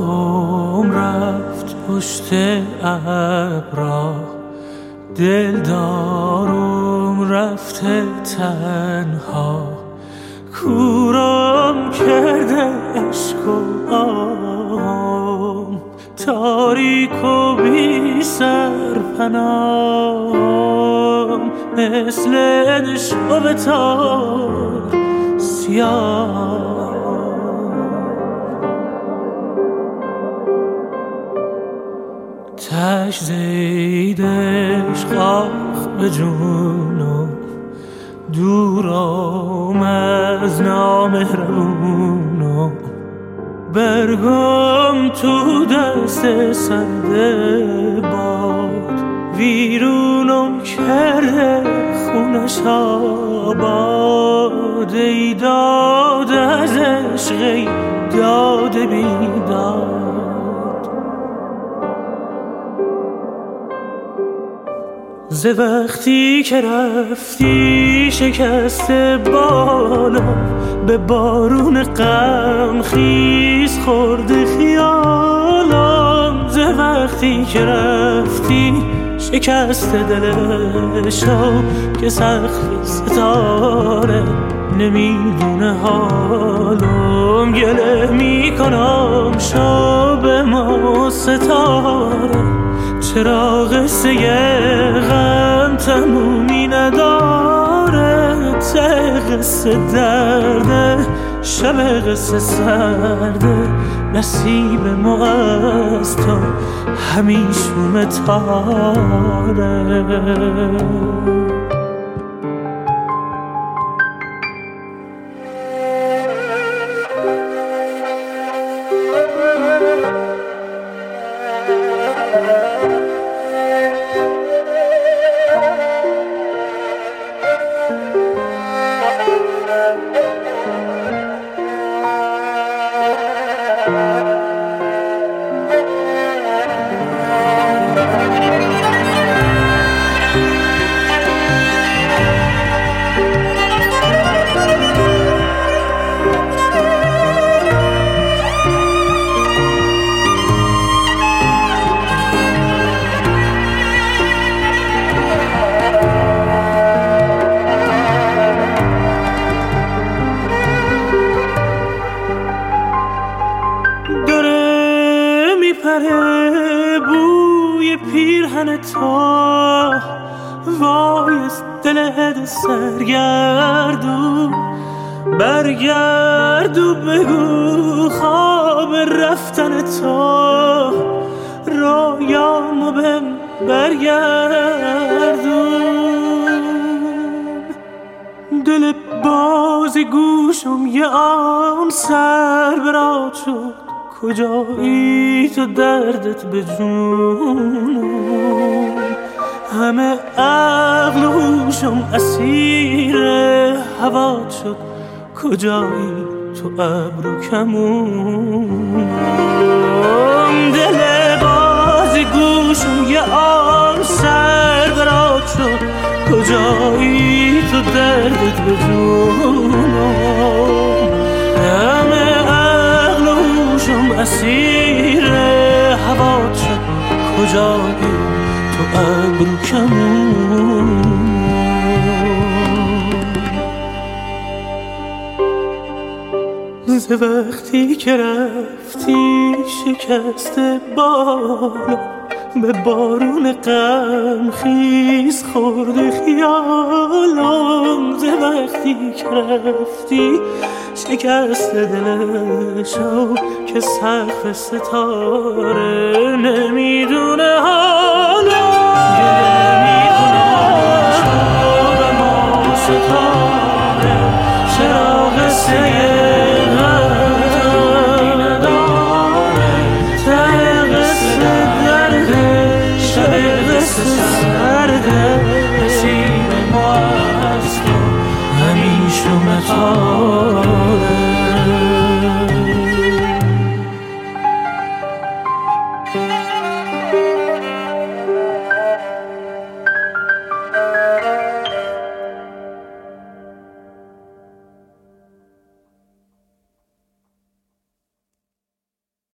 دورم رفت پشت ابرا، دلدارم رفته تنها، کورم کرده عشق و آهم، تاریک و بی سرپناهم، مثل نشو تار سیاه. تش زیدش خاخ به جونم، دورم از نامهربونم، برگم تو دست سرد باد، ویرونم کرده خونش آباد، ای داد از عشق داد بیداد. ز وقتی که رفتی شکسته بالا، به بارون غم خیز خورده خیالم. ز وقتی که رفتی شکسته دلشو که سقف ستاره نمیدونه حالم. گله میکنم شب ما ستاره، چرا قصه غم تمومی نداره. ته قصه درده شب قصه سرده، نصیب ما از تو همیشون تاره. بوی پیرهن تو وای از دل سرگردون، برگردو بگو خواب رفتن تو رویامو بهم برگردون. دل باز گوشم یه آن سر برات شد، کجایی تو دردت به جونم. همه عقل و هوشم اسیر هوات شد، کجایی تو ابرو کمونم. دل باز گوشم یه آن سر برات شد، کجایی تو دردت به جونم. همه عقل و هوشم اسیر هوات شد، کجایی تو ابرو کمون. ز وقتی که رفتی شکسته بالا، به بارون غم خیز خورده خیالم. ز وقتی که رفتی شکسته دلشو که سقف ستاره نمیدونه حالا. گله میکنم شب ما ستاره